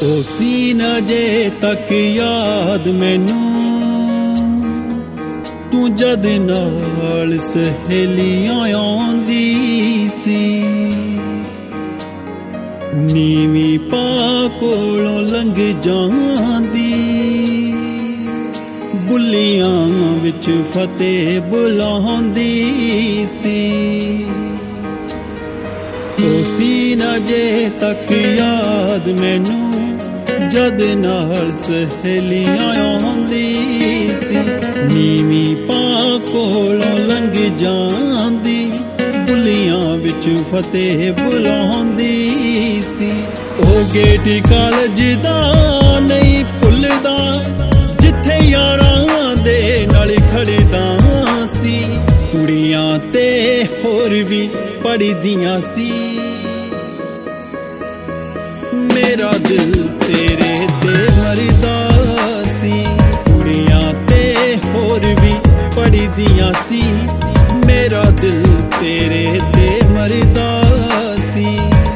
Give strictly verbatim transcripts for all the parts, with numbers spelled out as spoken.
ਉਹ ਸੀ ਨਾ ਜੇ ਤੱਕ ਯਾਦ ਮੈਨੂੰ ਤੂੰ ਜਦ ਨਾਲ ਸਹੇਲੀਆਂ ਆਉਂਦੀ ਸੀ। ਨੀਵੀਂ ਪਾ ਕੋਲੋਂ ਲੰਘ ਜਾਂਦੀ, ਬੁੱਲੀਆਂ ਵਿੱਚ ਫਤਿਹ ਬੁਲਾਉਂਦੀ ਸੀ। ਉਹ ਸੀ ਨਾ ਜੇ ਤੱਕ ਯਾਦ ਮੈਨੂੰ ਜਦ ਨਾਲ ਸਹੇਲੀਆਂ ਆਉਂਦੀ ਸੀ। ਨੀਵੀਂ ਪਾ ਕੋਲੋਂ ਲੰਘ ਜਾਂਦੀ, ਬੁੱਲੀਆਂ ਵਿੱਚ ਫਤਿਹ ਬੁਲਾਉਂਦੀ ਸੀ। ਉਹ ਗੇਟ ਕਾਲਜ ਦਾ ਨਹੀਂ ਭੁੱਲਦਾ ਜਿੱਥੇ ਯਾਰਾਂ ਦੇ ਨਾਲ ਖੜਦਾ ਸੀ। ਕੁੜੀਆਂ ਤੇ ਹੋਰ ਵੀ ਪੜ੍ਹਦੀਆਂ ਸੀ। ਮੇਰਾ ਦਿਲ ਤੇਰੇ ਤੇ ਮਰਦਾ ਸੀ। ਕੁੜੀਆਂ ਤੇ ਹੋਰ ਵੀ ਪੜ੍ਹਦੀਆਂ ਸੀ। ਮੇਰਾ ਦਿਲ ਤੇਰੇ ਤੇ ਮਰਦਾ ਸੀ।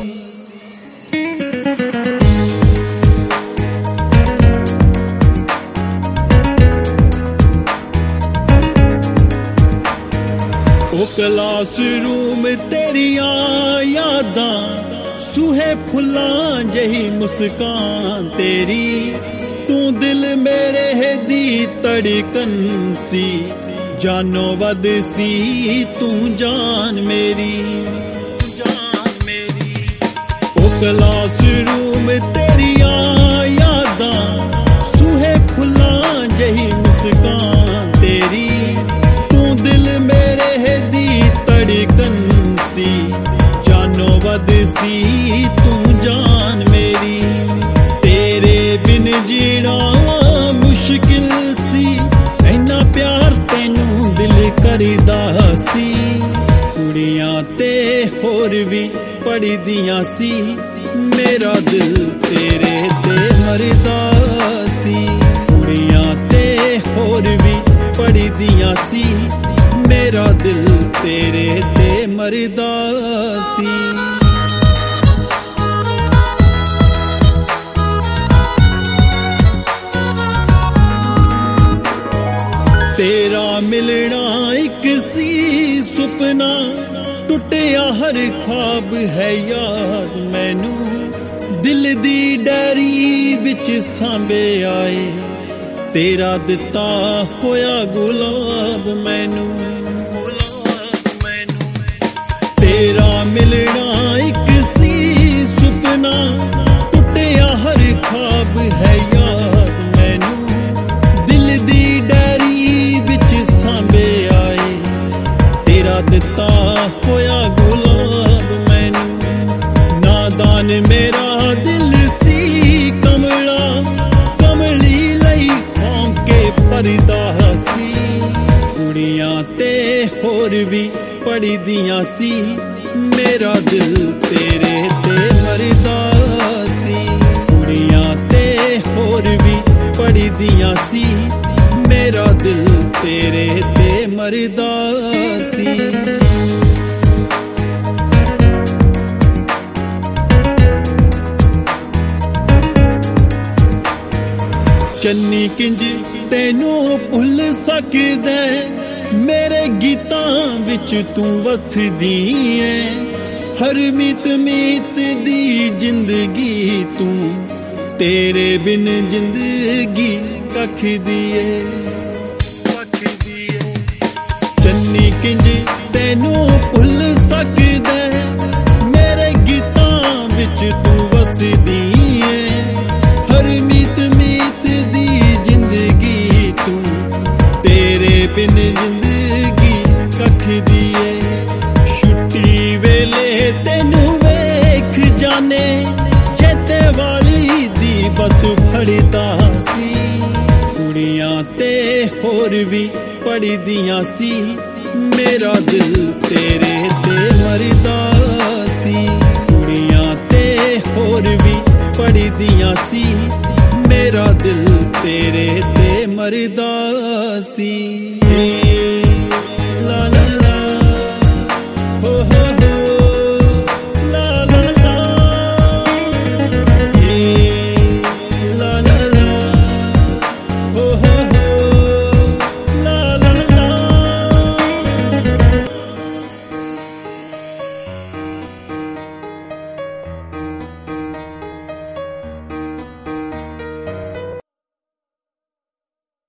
ਉਹ ਕਲਾਸ ਰੂਮ ਤੇਰੀਆਂ ਯਾਦਾਂ, ਸੂਹੇ ਫੁੱਲਾਂ ਜਿਹੀ ਮੁਸਕਾਨ ਤੇਰੀ। ਤੂੰ ਦਿਲ ਮੇਰੇ ਦੀ ਧੜਕਨ ਸੀ, ਜਾਨੋਂ ਵੱਧ ਸੀ ਤੂੰ ਜਾਨ ਮੇਰੀ। ਉਹ ਕਲਾਸ ਰੂਮ ਤੇਰੀਆਂ ਯਾਦਾਂ, ਸੂਹੇ ਫੁੱਲਾਂ ਜਿਹੀ ਮੁਸਕਾਨ ਤੇਰੀ। ਤੂੰ ਦਿਲ ਮੇਰੇ ਦੀ ਧੜਕਨ ਸੀ, ਜਾਨੋਂ ਵੱਧ ਸੀ ਤੂੰ ਜਾਨ ਮੇਰੀ। ਤੇਰੇ ਬਿਨ ਜੀਣਾ ਮੁਸ਼ਕਿਲ ਸੀ, ਇੰਨਾ ਪਿਆਰ ਤੈਨੂੰ ਦਿਲ ਕਰਦਾ ਸੀ। ਕੁੜੀਆਂ ਤੇ ਹੋਰ ਵੀ ਪੜ੍ਹਦੀਆਂ ਸੀ। ਮੇਰਾ ਦਿਲ ਤੇਰੇ ਤੇ ਮਰਦਾ ਸੀ। ਕੁੜੀਆਂ ਤੇ ਹੋਰ ਵੀ ਪੜ੍ਹਦੀਆਂ ਸੀ। ਮੇਰਾ ਦਿਲ ਤੇਰੇ ਤੇ ਮਰਦਾ ਸੀ। ਤੇਰਾ ਮਿਲਣਾ ਇੱਕ ਸੀ ਸੁਪਨਾ, ਟੁੱਟਿਆ ਹਰ ਖ਼ਵਾਬ ਹੈ ਯਾਦ ਮੈਨੂੰ। ਦਿਲ ਦੀ ਡੈਰੀ ਵਿੱਚ ਸਾਂਭਿਆ ਏ ਤੇਰਾ ਦਿੱਤਾ ਹੋਇਆ ਗੁਲਾਬ ਮੈਨੂੰ। ਤੇਰਾ ਮਿਲਣਾ ਇੱਕ ਸੀ ਸੁਪਨਾ, ਟੁੱਟਿਆ ਹਰ ਖ਼ਵਾਬ ਹੈ ਯਾਦ ਮੈਨੂੰ। ਦਿਲ ਦੀ ਡੈਰੀ ਵਿੱਚ ਸਾਂਭਿਆ ਏ ਤੇਰਾ ਦਿੱਤਾ ਹੋਇਆ ਗੁਲਾਬ ਮੈਨੂੰ। ਨਾਦਾਨ ਮੇਰਾ ਦਿਲ ਸੀ ਕਮਲਾ, ਕਮਲੀ ਲਈ ਭੌਂਕੇ ਪਰਦਾ ਸੀ। ਕੁੜੀਆਂ ਤੇ ਹੋਰ ਵੀ ਪੜ੍ਹਦੀਆਂ ਸੀ। ਮੇਰਾ ਦਿਲ ਤੇਰੇ ਤੇ ਮਰਦਾ ਸੀ। ਕੁੜੀਆਂ ਤੇ ਹੋਰ ਵੀ ਪੜ੍ਹਦੀਆਂ ਸੀ। ਮੇਰਾ ਦਿਲ ਤੇਰੇ ਤੇ ਮਰਦਾ ਸੀ। ਚੰਨੀ ਕਿੰਜ ਤੈਨੂੰ ਭੁੱਲ ਸਕਦਾ, ਮੇਰੇ ਗੀਤਾਂ ਵਿੱਚ ਤੂੰ ਵਸਦੀ ਏ। ਹਰ ਮੀਤ ਮੀਤ ਦੀ ਜ਼ਿੰਦਗੀ ਤੂੰ, ਤੇਰੇ ਬਿਨ ਜ਼ਿੰਦਗੀ ਕੱਖ ਦੀ ਏ। ਚੰਨੀ ਕਿੰਜ ਤੈਨੂੰ ਭੁੱਲ ਸਕਦਾ, ਮੇਰੇ ਗੀਤਾਂ ਵਿੱਚ ਤੂੰ ਵਸਦੀ ਏ। ਹਰ ਮੀਤ ਮੀਤ ਦੀ ਜ਼ਿੰਦਗੀ ਤੂੰ, ਤੇਰੇ ਬਿਨ ਜ਼ਿੰਦਗੀ ਕੱਖ ਦੀ ਏ। ਛੁੱਟੀ ਵੇਲੇ ਤੈਨੂੰ ਵੇਖ ਜਾਣੇ, ਜੇਤੇ ਵਾਲੀ ਦੀ ਬਸ ਫੜਦਾ ਸੀ। ਕੁੜੀਆਂ ਤੇ ਹੋਰ ਵੀ ਪੜ੍ਹਦੀਆਂ ਸੀ। ਮੇਰਾ ਦਿਲ ਤੇਰੇ ਤੇ ਮਰਦਾ ਸੀ। ਕੁੜੀਆਂ ਤੇ ਹੋਰ ਵੀ ਪੜ੍ਹਦੀਆਂ ਸੀ। ਮੇਰਾ ਦਿਲ ਤੇਰੇ ਤੇ ਮਰਦਾ ਸੀ।